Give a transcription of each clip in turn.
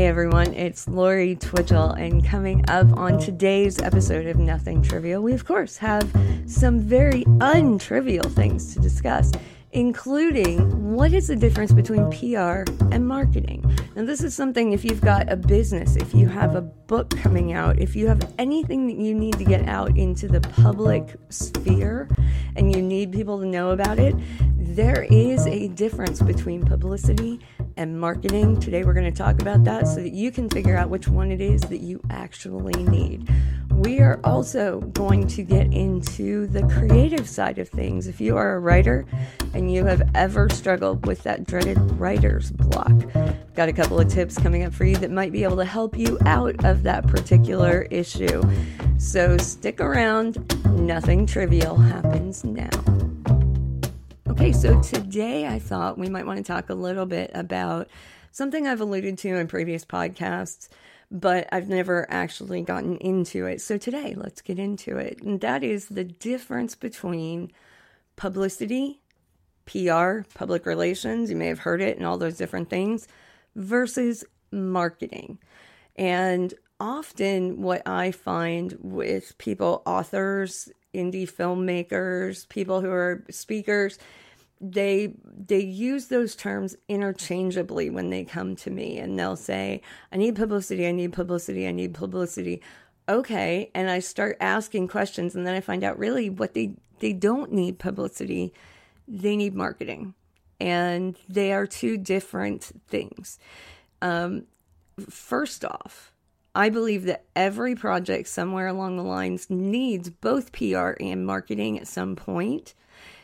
Hey everyone, it's Lori Twitchell, and coming up on today's episode of Nothing Trivial, we of course have some very untrivial things to discuss, including what is the difference between PR and marketing. Now this is something, if you've got a business, if you have a book coming out, if you have anything that you need to get out into the public sphere and you need people to know about it, there is a difference between publicity and marketing. Today we're going to talk about that so that you can figure out which one it is that you actually need. We are also going to get into the creative side of things. If you are a writer and you have ever struggled with that dreaded writer's block, got a couple of tips coming up for you that might be able to help you out of that particular issue. So stick around. Nothing trivial happens now. Okay, so today I thought we might want to talk a little bit about something I've alluded to in previous podcasts, but I've never actually gotten into it. So today, let's get into it. And that is the difference between publicity, PR, public relations, you may have heard it, and all those different things, versus marketing. And often what I find with people, authors, indie filmmakers, people who are speakers, they use those terms interchangeably when they come to me, and they'll say, I need publicity, I need publicity, I need publicity. Okay, and I start asking questions, and then I find out really what they don't need publicity, they need marketing. And they are two different things. First off, I believe that every project somewhere along the lines needs both PR and marketing at some point.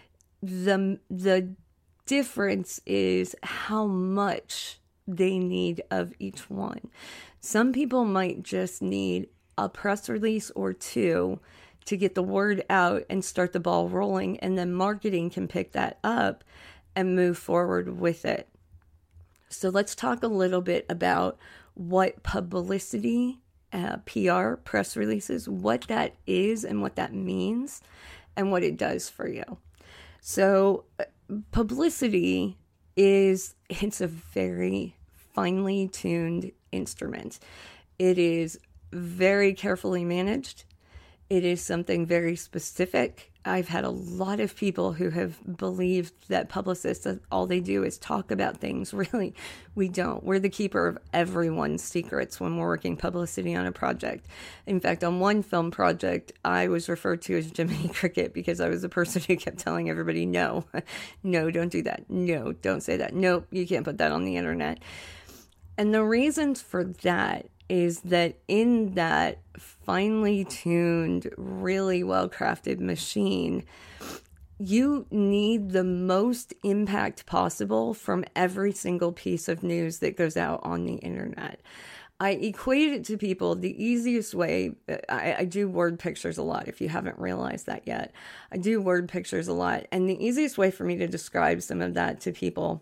The difference is how much they need of each one. Some people might just need a press release or two to get the word out and start the ball rolling, and then marketing can pick that up and move forward with it. So let's talk a little bit about what publicity, PR, press releases, what that is and what that means and what it does for you. So publicity it's a very finely tuned instrument. It is very carefully managed. It is something very specific. I've had a lot of people who have believed that publicists, all they do is talk about things. Really, we don't. We're the keeper of everyone's secrets when we're working publicity on a project. In fact, on one film project, I was referred to as Jiminy Cricket because I was the person who kept telling everybody, no, don't do that. No, don't say that. Nope, you can't put that on the internet. And the reasons for that is that in that finely tuned, really well-crafted machine, you need the most impact possible from every single piece of news that goes out on the internet. I equate it to people the easiest way. I do word pictures a lot, if you haven't realized that yet. I do word pictures a lot. And the easiest way for me to describe some of that to people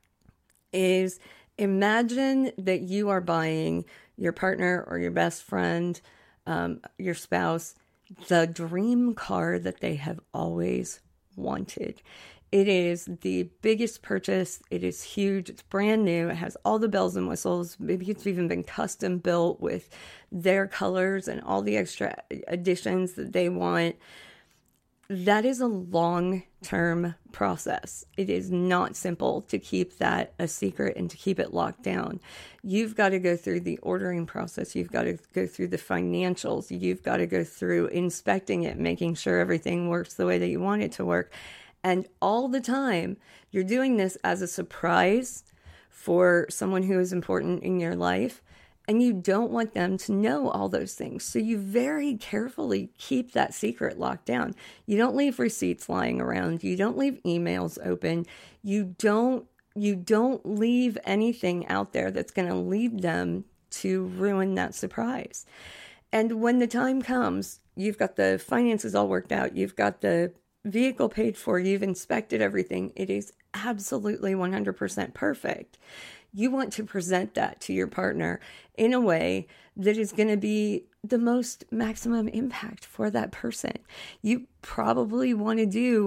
is imagine that you are buying your partner or your best friend, your spouse, the dream car that they have always wanted. It is the biggest purchase. It is huge. It's brand new. It has all the bells and whistles. Maybe it's even been custom built with their colors and all the extra additions that they want. That is a long-term process. It is not simple to keep that a secret and to keep it locked down. You've got to go through the ordering process. You've got to go through the financials. You've got to go through inspecting it, making sure everything works the way that you want it to work. And all the time, you're doing this as a surprise for someone who is important in your life. And you don't want them to know all those things. So you very carefully keep that secret locked down. You don't leave receipts lying around. You don't leave emails open. You don't leave anything out there that's going to lead them to ruin that surprise. And when the time comes, you've got the finances all worked out. You've got the vehicle paid for. You've inspected everything. It is absolutely 100% perfect. You want to present that to your partner in a way that is going to be the most maximum impact for that person. You probably want to do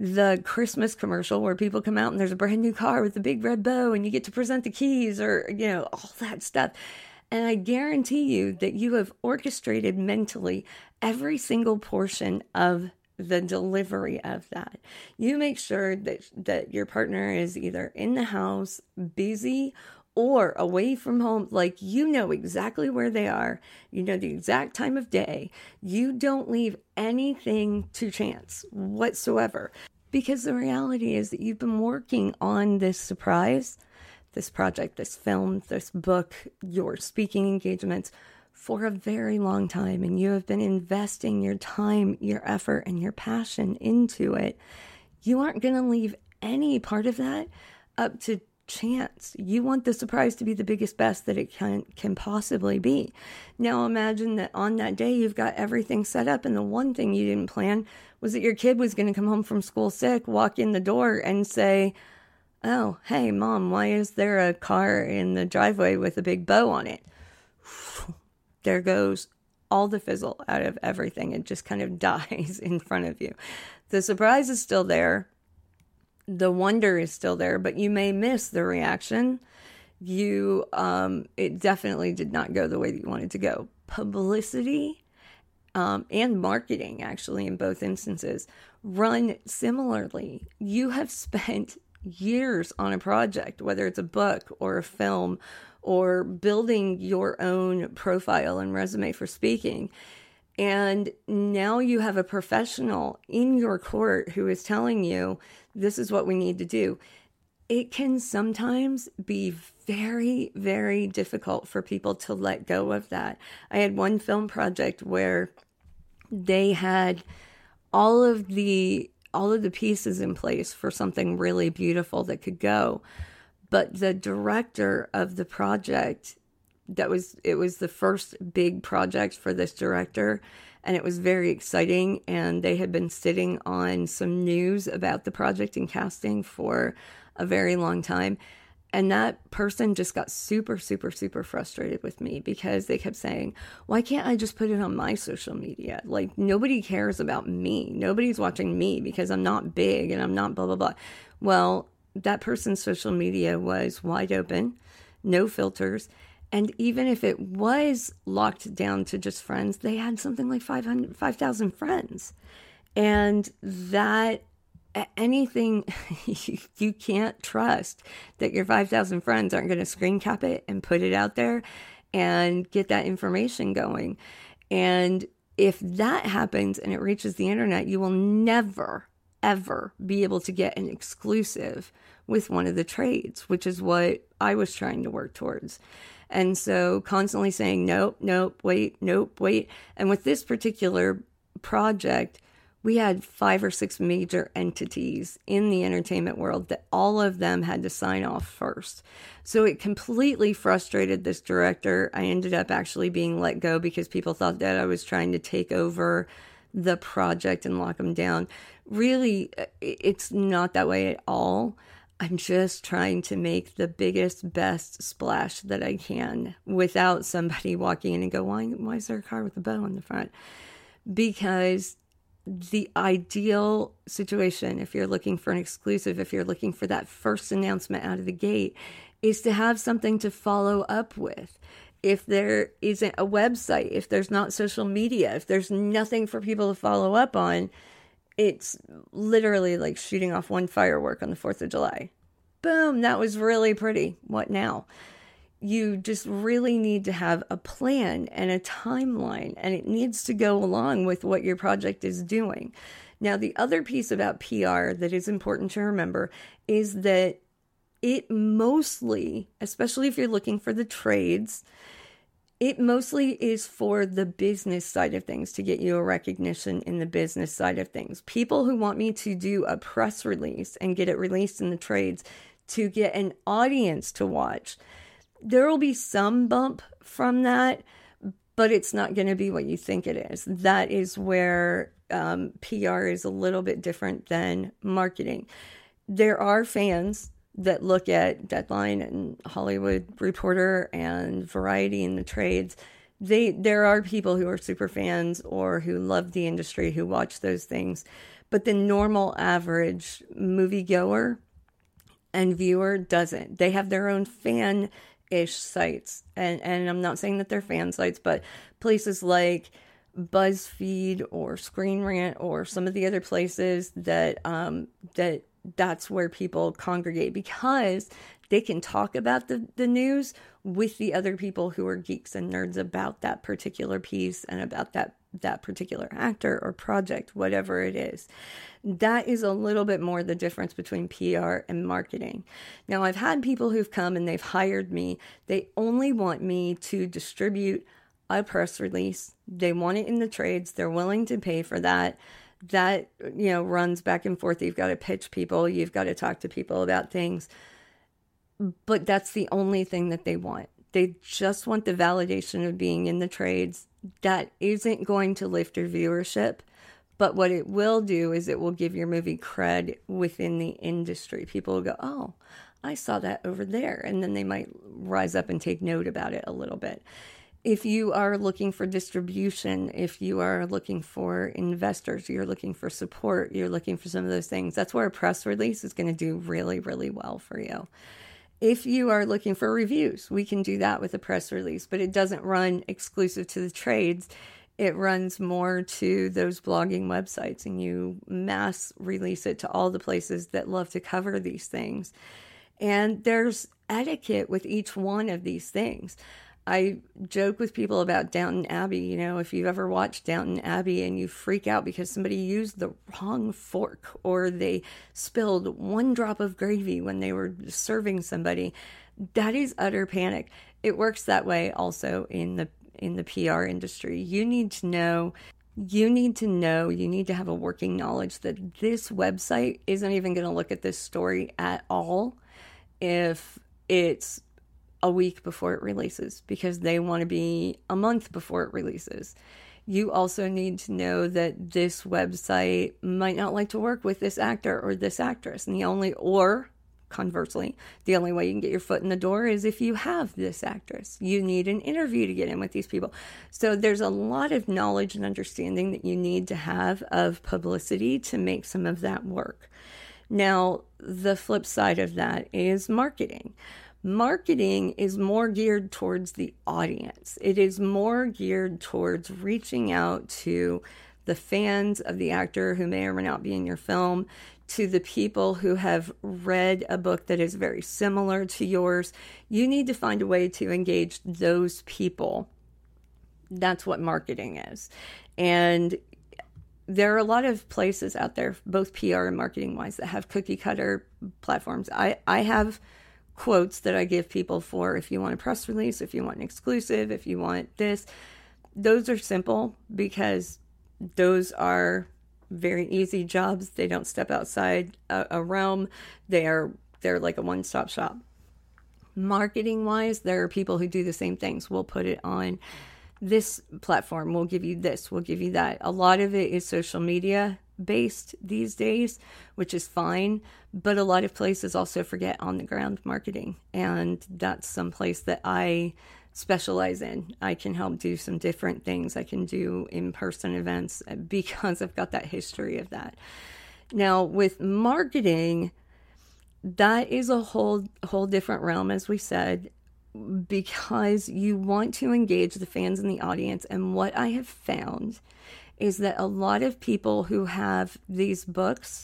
the Christmas commercial where people come out and there's a brand new car with a big red bow and you get to present the keys, or, all that stuff. And I guarantee you that you have orchestrated mentally every single portion of the delivery of that. You make sure that your partner is either in the house, busy, or away from home. Like, you know exactly where they are. You know the exact time of day. You don't leave anything to chance whatsoever. Because the reality is that you've been working on this surprise, this project, this film, this book, your speaking engagements for a very long time. And you have been investing your time, your effort, and your passion into it. You aren't going to leave any part of that up to chance. You want the surprise to be the biggest, best that it can possibly be. Now imagine that on that day you've got everything set up, and the one thing you didn't plan was that your kid was going to come home from school sick, walk in the door and say, "Oh, hey mom, why is there a car in the driveway with a big bow on it?" There goes all the fizzle out of everything. It just kind of dies in front of you. The surprise is still there. The wonder is still there, but you may miss the reaction. It definitely did not go the way that you wanted to go. Publicity and marketing, actually, in both instances, run similarly. You have spent years on a project, whether it's a book or a film or building your own profile and resume for speaking. And now you have a professional in your court who is telling you, this is what we need to do. It can sometimes be very, very difficult for people to let go of that. I had one film project where they had all of the pieces in place for something really beautiful that could go. But the director of the project, it was the first big project for this director, and it was very exciting. And they had been sitting on some news about the project and casting for a very long time. And that person just got super, super, super frustrated with me because they kept saying, "Why can't I just put it on my social media? Like, nobody cares about me. Nobody's watching me because I'm not big and I'm not blah, blah, blah." Well, that person's social media was wide open, no filters. And even if it was locked down to just friends, they had something like 5,000 friends. And that anything, you can't trust that your 5,000 friends aren't going to screen cap it and put it out there and get that information going. And if that happens and it reaches the internet, you will never, ever be able to get an exclusive with one of the trades, which is what I was trying to work towards. And so constantly saying, nope, wait. And with this particular project, we had 5 or 6 major entities in the entertainment world that all of them had to sign off first. So it completely frustrated this director. I ended up actually being let go because people thought that I was trying to take over the project and lock them down. Really, it's not that way at all. I'm just trying to make the biggest, best splash that I can without somebody walking in and go, why is there a car with a bow on the front? Because the ideal situation, if you're looking for an exclusive, if you're looking for that first announcement out of the gate, is to have something to follow up with. If there isn't a website, if there's not social media, if there's nothing for people to follow up on, it's literally like shooting off one firework on the 4th of July. Boom, that was really pretty. What now? You just really need to have a plan and a timeline, and it needs to go along with what your project is doing. Now, the other piece about PR that is important to remember is that it mostly, especially if you're looking for the trades, it mostly is for the business side of things, to get you a recognition in the business side of things. People who want me to do a press release and get it released in the trades to get an audience to watch, there will be some bump from that, but it's not going to be what you think it is. That is where PR is a little bit different than marketing. There are fans that look at Deadline and Hollywood Reporter and Variety in the trades. There are people who are super fans or who love the industry who watch those things. but the normal average moviegoer and viewer doesn't. They have their own fan-ish sites. And I'm not saying that they're fan sites, but places like BuzzFeed or Screen Rant or some of the other places that's where people congregate, because they can talk about the news with the other people who are geeks and nerds about that particular piece and about that particular actor or project, whatever it is. That is a little bit more the difference between PR and marketing. Now, I've had people who've come and they've hired me. They only want me to distribute a press release. They want it in the trades. They're willing to pay for that. That, runs back and forth. You've got to pitch people. You've got to talk to people about things. But that's the only thing that they want. They just want the validation of being in the trades. That isn't going to lift your viewership. But what it will do is it will give your movie cred within the industry. People will go, oh, I saw that over there. And then they might rise up and take note about it a little bit. If you are looking for distribution, if you are looking for investors, you're looking for support, you're looking for some of those things, that's where a press release is going to do really, really well for you. If you are looking for reviews, we can do that with a press release, but it doesn't run exclusive to the trades. It runs more to those blogging websites, and you mass release it to all the places that love to cover these things. And there's etiquette with each one of these things. I joke with people about Downton Abbey. If you've ever watched Downton Abbey and you freak out because somebody used the wrong fork or they spilled one drop of gravy when they were serving somebody, that is utter panic. It works that way also in the PR industry. You need to have a working knowledge that this website isn't even going to look at this story at all if it's a week before it releases, because they want to be a month before it releases. You also need to know that this website might not like to work with this actor or this actress. And conversely, the only way you can get your foot in the door is if you have this actress. You need an interview to get in with these people. So there's a lot of knowledge and understanding that you need to have of publicity to make some of that work. Now, the flip side of that is marketing. Marketing is more geared towards the audience. It is more geared towards reaching out to the fans of the actor who may or may not be in your film, to the people who have read a book that is very similar to yours. You need to find a way to engage those people. That's what marketing is. And there are a lot of places out there, both PR and marketing wise, that have cookie cutter platforms. I have quotes that I give people for if you want a press release, if you want an exclusive, if you want this. Those are simple because those are very easy jobs. They don't step outside a realm. They're like a one-stop shop. Marketing wise, there are people who do the same things. We'll put it on this platform. We'll give you this. We'll give you that. A lot of it is social media based these days, which is fine, but a lot of places also forget on the ground marketing, and that's some place that I specialize in. I can help do some different things. I can do in-person events because I've got that history of that. Now with marketing, that is a whole different realm, as we said, because you want to engage the fans and the audience. And what I have found is that a lot of people who have these books,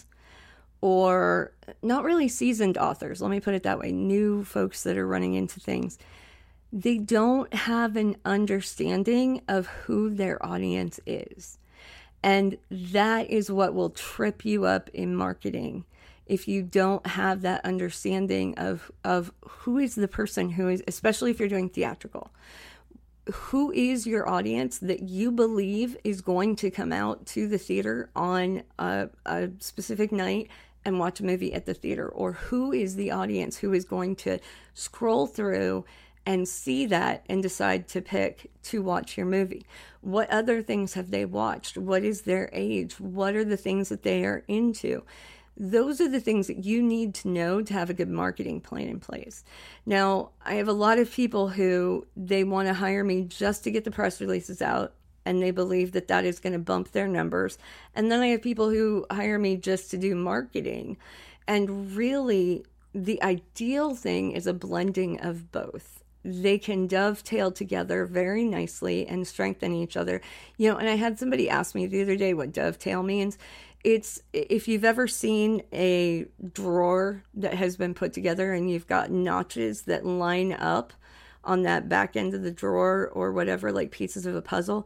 or not really seasoned authors, let me put it that way, new folks that are running into things, they don't have an understanding of who their audience is. And that is what will trip you up in marketing. If you don't have that understanding of who is the person who is, especially if you're doing theatrical, who is your audience that you believe is going to come out to the theater on a specific night and watch a movie at the theater, or who is the audience who is going to scroll through and see that and decide to pick to watch your movie. What other things have they watched? What is their age? What are the things that they are into? Those are the things that you need to know to have a good marketing plan in place. Now, I have a lot of people who they want to hire me just to get the press releases out and they believe that that is going to bump their numbers. And then I have people who hire me just to do marketing. And really, the ideal thing is a blending of both. They can dovetail together very nicely and strengthen each other. And I had somebody ask me the other day what dovetail means. It's if you've ever seen a drawer that has been put together and you've got notches that line up on that back end of the drawer or whatever, like pieces of a puzzle,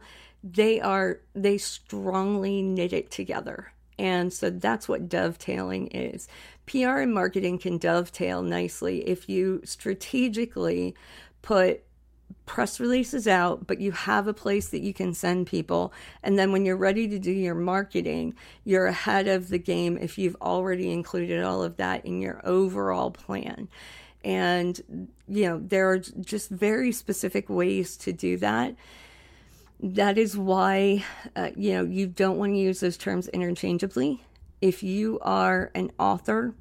they strongly knit it together. And so that's what dovetailing is. PR and marketing can dovetail nicely if you strategically put press releases out, but you have a place that you can send people. And then when you're ready to do your marketing, you're ahead of the game if you've already included all of that in your overall plan. And, there are just very specific ways to do that. That is why, you don't want to use those terms interchangeably. If you are an author,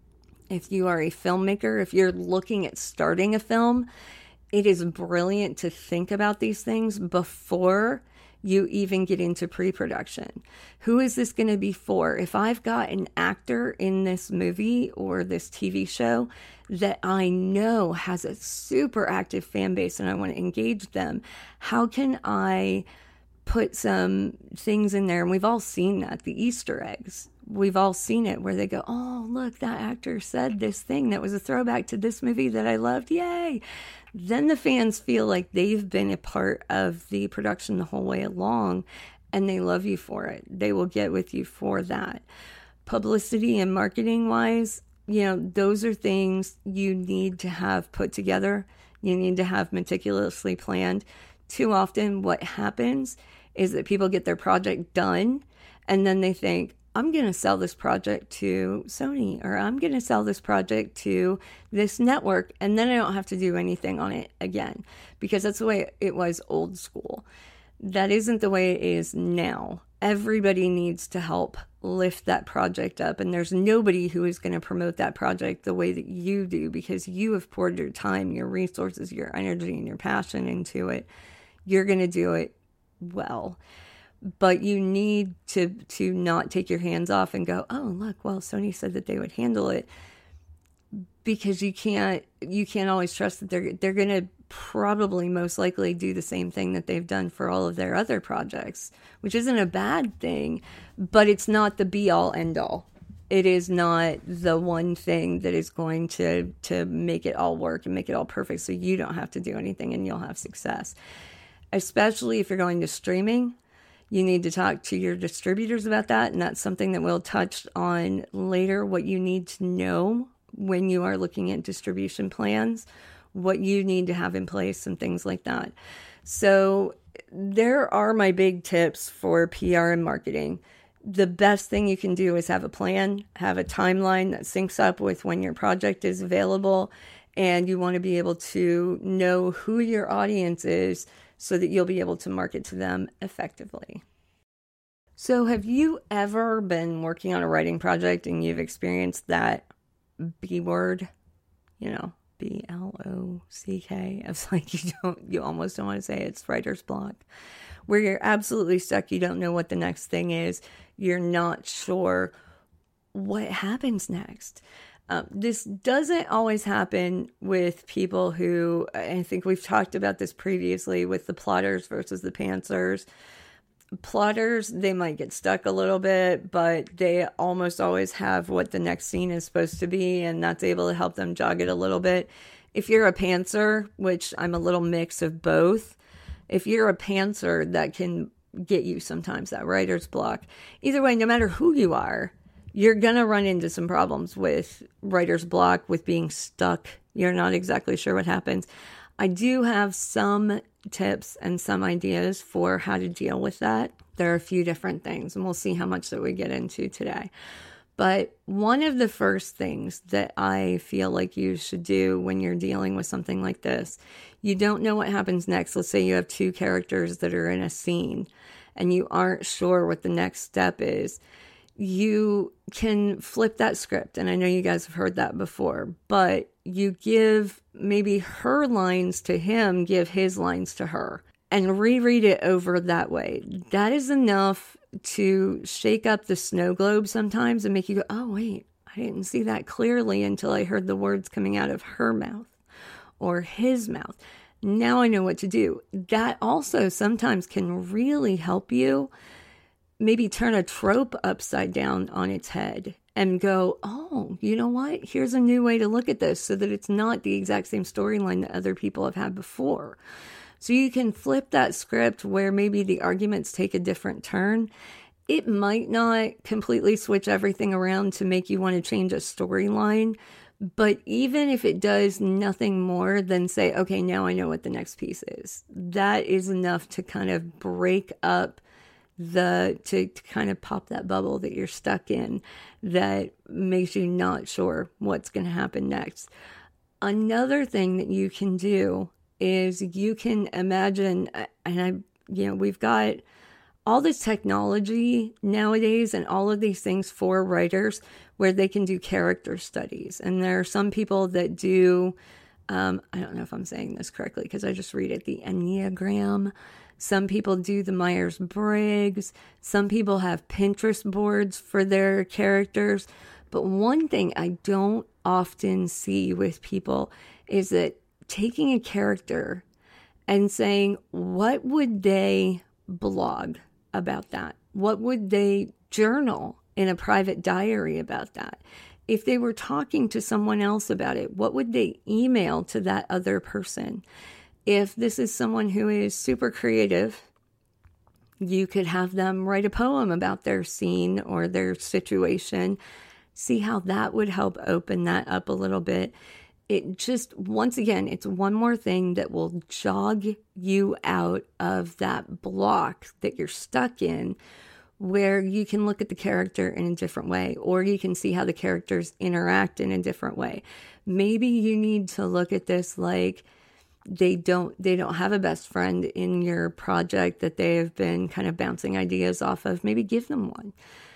if you are a filmmaker, if you're looking at starting a film, it is brilliant to think about these things before you even get into pre-production. Who is this going to be for? If I've got an actor in this movie or this TV show that I know has a super active fan base and I want to engage them, how can I put some things in there? And we've all seen that, the Easter eggs. We've all seen it where they go, oh, look, that actor said this thing that was a throwback to this movie that I loved. Yay. Then the fans feel like they've been a part of the production the whole way along, and they love you for it. They will get with you for that. Publicity and marketing wise, those are things you need to have put together. You need to have meticulously planned. Too often what happens is that people get their project done and then they think, I'm going to sell this project to Sony, or I'm going to sell this project to this network, and then I don't have to do anything on it again, because that's the way it was old school. That isn't the way it is now. Everybody needs to help lift that project up, and there's nobody who is going to promote that project the way that you do, because you have poured your time, your resources, your energy, and your passion into it. You're going to do it well. But you need to not take your hands off and go, oh, look, well, Sony said that they would handle it, because you can't always trust that they're going to probably most likely do the same thing that they've done for all of their other projects, which isn't a bad thing, but it's not the be all end all. It is not the one thing that is going to make it all work and make it all perfect so you don't have to do anything and you'll have success. Especially if you're going to streaming. You need to talk to your distributors about that, and that's something that we'll touch on later, what you need to know when you are looking at distribution plans, what you need to have in place, and things like that. So there are my big tips for PR and marketing. The best thing you can do is have a plan, have a timeline that syncs up with when your project is available, and you want to be able to know who your audience is so that you'll be able to market to them effectively. So have you ever been working on a writing project and you've experienced that B word, B-L-O-C-K? It's like you almost don't want to say it. It's writer's block, where you're absolutely stuck. You don't know what the next thing is. You're not sure what happens next. This doesn't always happen with people who, I think we've talked about this previously with the plotters versus the pantsers. Plotters, they might get stuck a little bit, but they almost always have what the next scene is supposed to be, and that's able to help them jog it a little bit. If you're a pantser, which I'm a little mix of both, if you're a pantser, that can get you sometimes that writer's block. Either way, no matter who you are, you're going to run into some problems with writer's block, with being stuck. You're not exactly sure what happens. I do have some tips and some ideas for how to deal with that. There are a few different things, and we'll see how much that we get into today. But one of the first things that I feel like you should do when you're dealing with something like this, you don't know what happens next. Let's say you have two characters that are in a scene and you aren't sure what the next step is. You can flip that script, and I know you guys have heard that before, but you give maybe her lines to him, give his lines to her. and reread it over that way. That is enough to shake up the snow globe sometimes and make you go, oh, wait, I didn't see that clearly until I heard the words coming out of her mouth or his mouth. Now I know what to do. That also sometimes can really help you maybe turn a trope upside down on its head and go, oh, you know what? Here's a new way to look at this so that it's not the exact same storyline that other people have had before. So you can flip that script where maybe the arguments take a different turn. It might not completely switch everything around to make you want to change a storyline, but even if it does nothing more than say, okay, now I know what the next piece is, that is enough to kind of break up to kind of pop that bubble that you're stuck in that makes you not sure what's going to happen next. Another thing that you can do is you can imagine, and we've got all this technology nowadays and all of these things for writers where they can do character studies. And there are some people that do, I don't know if I'm saying this correctly because I just read it, the Enneagram. Some people do the Myers-Briggs. Some people have Pinterest boards for their characters. But one thing I don't often see with people is that taking a character and saying, what would they blog about that? What would they journal in a private diary about that? If they were talking to someone else about it, what would they email to that other person? If this is someone who is super creative, you could have them write a poem about their scene or their situation. See how that would help open that up a little bit. It just, once again, it's one more thing that will jog you out of that block that you're stuck in, where you can look at the character in a different way, or you can see how the characters interact in a different way. Maybe you need to look at this like they don't have a best friend in your project that they have been kind of bouncing ideas off of. Maybe give them one.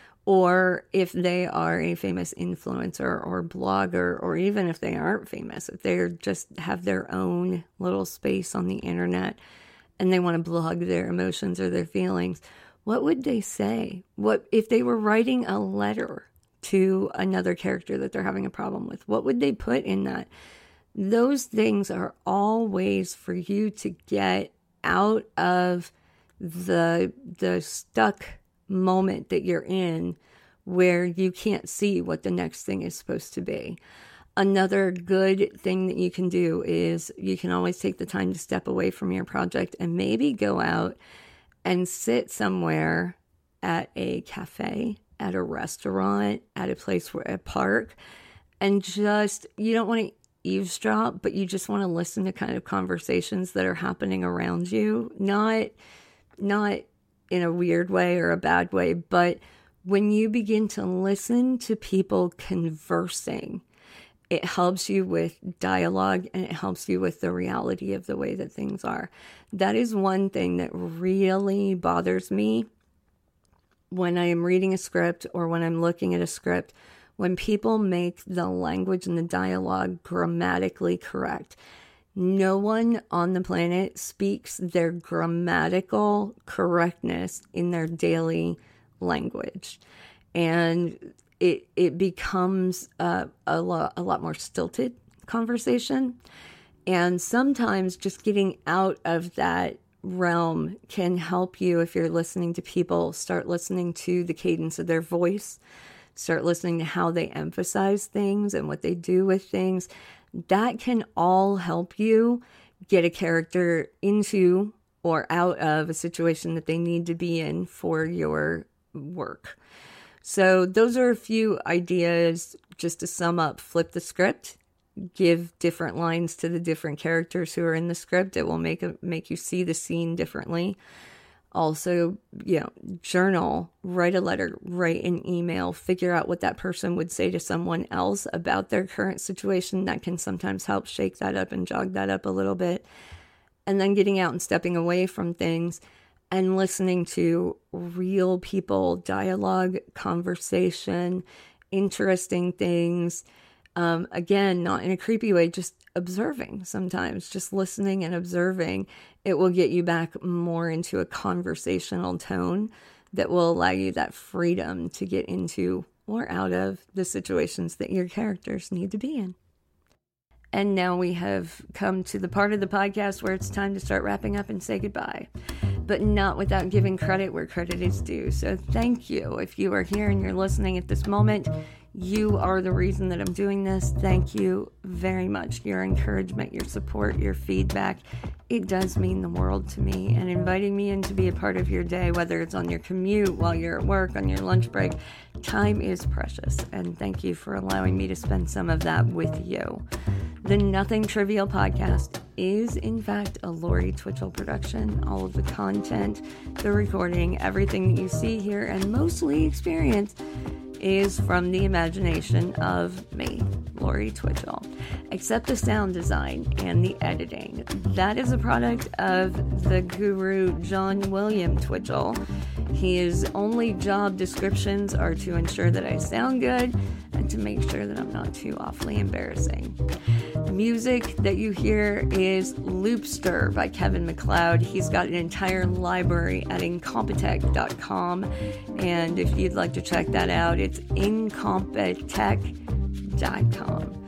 Or if they are a famous influencer or blogger, or even if they aren't famous, if they just have their own little space on the internet and they want to blog their emotions or their feelings, what would they say? What if they were writing a letter to another character that they're having a problem with? What would they put in that? Those things are all ways for you to get out of the stuck moment that you're in where you can't see what the next thing is supposed to be. Another good thing that you can do is you can always take the time to step away from your project and maybe go out and sit somewhere at a cafe, at a restaurant, at a place where a park, and just, you don't want to eavesdrop, but you just want to listen to kind of conversations that are happening around you, not in a weird way or a bad way, but when you begin to listen to people conversing, it helps you with dialogue and it helps you with the reality of the way that things are. That is one thing that really bothers me when I am reading a script or when I'm looking at a script, when people make the language and the dialogue grammatically correct. No one on the planet speaks their grammatical correctness in their daily language. And it becomes a lot more stilted conversation. And sometimes just getting out of that realm can help you if you're listening to people. Start listening to the cadence of their voice. Start listening to how they emphasize things and what they do with things. That can all help you get a character into or out of a situation that they need to be in for your work. So those are a few ideas just to sum up. Flip the script, give different lines to the different characters who are in the script. It will make you see the scene differently. Also, journal, write a letter, write an email, figure out what that person would say to someone else about their current situation. That can sometimes help shake that up and jog that up a little bit. And then getting out and stepping away from things and listening to real people, dialogue, conversation, interesting things, Again, not in a creepy way, just observing sometimes, just listening and observing. It will get you back more into a conversational tone that will allow you that freedom to get into or out of the situations that your characters need to be in. And now we have come to the part of the podcast where it's time to start wrapping up and say goodbye, but not without giving credit where credit is due. So thank you. If you are here and you're listening at this moment, you are the reason that I'm doing this. Thank you very much. Your encouragement, your support, your feedback, it does mean the world to me. And inviting me in to be a part of your day, whether it's on your commute, while you're at work, on your lunch break, time is precious. And thank you for allowing me to spend some of that with you. The Nothing Trivial podcast is, in fact, a Lori Twitchell production. All of the content, the recording, everything that you see here and mostly experience is from the imagination of me, Lori Twitchell, except the sound design and the editing. That is a product of the guru John William Twitchell. His only job descriptions are to ensure that I sound good and to make sure that I'm not too awfully embarrassing. The music that you hear is Loopster by Kevin MacLeod. He's got an entire library at incompetech.com, and if you'd like to check that out, it's incompetech.com.